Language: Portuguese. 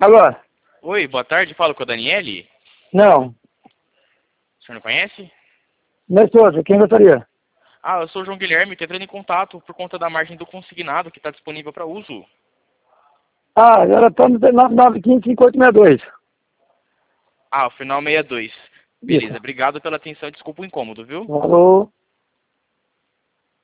Alô? Oi, boa tarde, falo com a Daniele. Não. O senhor não conhece? Minha esposa, quem gostaria? Ah, eu sou o João Guilherme, tô entrando em contato por conta da margem do consignado que está disponível para uso. Ah, ela está no 9955862. Ah, o final 62. Isso. Beleza, obrigado pela atenção e desculpa o incômodo, viu? Falou.